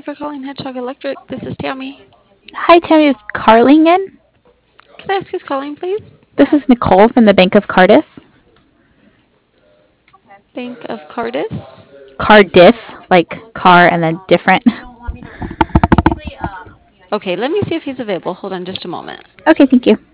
for calling Hedgehog Electric. This is Tammy. Hi, Tammy. Is Carling in? Can I ask who's calling, please? This is Nicole from the Bank of Cardiff. Bank of Cardiff. Cardiff, like car and then different. Okay, let me see if he's available. Hold on just a moment. Okay, thank you.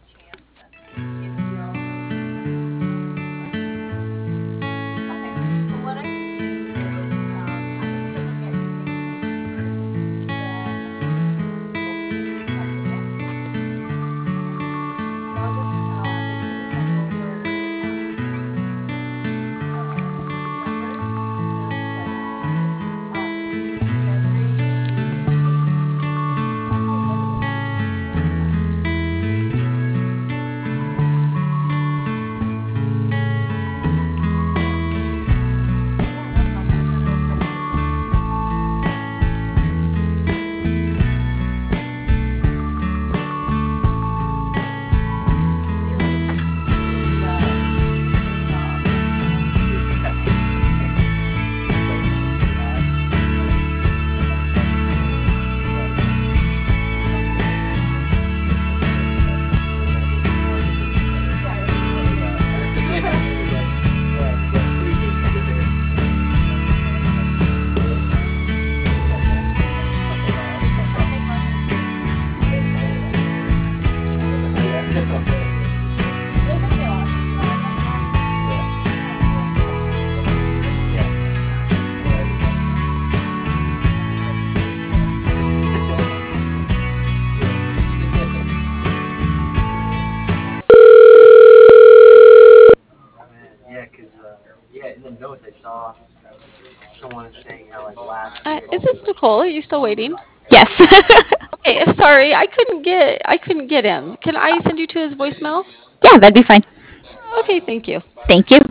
Is this Nicole? Are you still waiting? Yes. Okay, sorry, I couldn't get him. Can I send you to his voicemail? Yeah, that'd be fine. Okay, thank you. Thank you.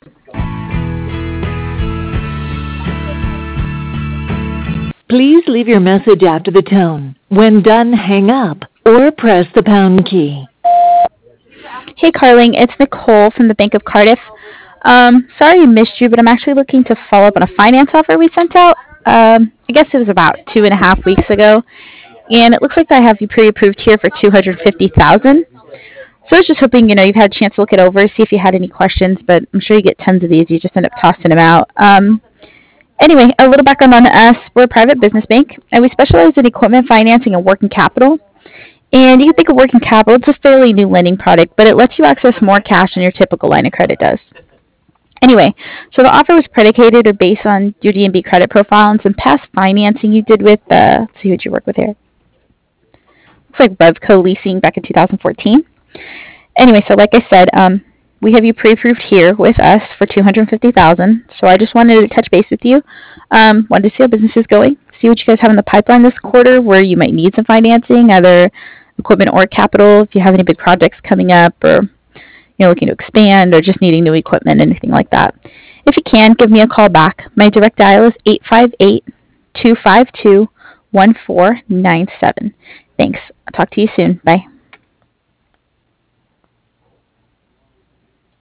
Please leave your message after the tone. When done, hang up or press the pound key. Hey, Carling. It's Nicole from the Bank of Cardiff. Sorry I missed you, but I'm actually looking to follow up on a finance offer we sent out. I guess it was about 2.5 weeks ago, and it looks like I have you pre-approved here for 250,000. So I was just hoping, you've had a chance to look it over, see if you had any questions, but I'm sure you get tons of these. You just end up tossing them out. Anyway, a little background on us. We're a private business bank, and we specialize in equipment financing and working capital. And you can think of working capital, it's a fairly new lending product, but it lets you access more cash than your typical line of credit does. Anyway, so the offer was predicated or based on your D&B credit profile and some past financing you did with, let's see who you work with here. Looks like Bevco Leasing back in 2014. Anyway, so like I said, we have you pre-approved here with us for 250,000. So I just wanted to touch base with you. Wanted to see how business is going, see what you guys have in the pipeline this quarter, where you might need some financing, either equipment or capital, if you have any big projects coming up, or looking to expand, or just needing new equipment, anything like that. If you can, give me a call back. My direct dial is 858-252-1497. Thanks. I'll talk to you soon. Bye.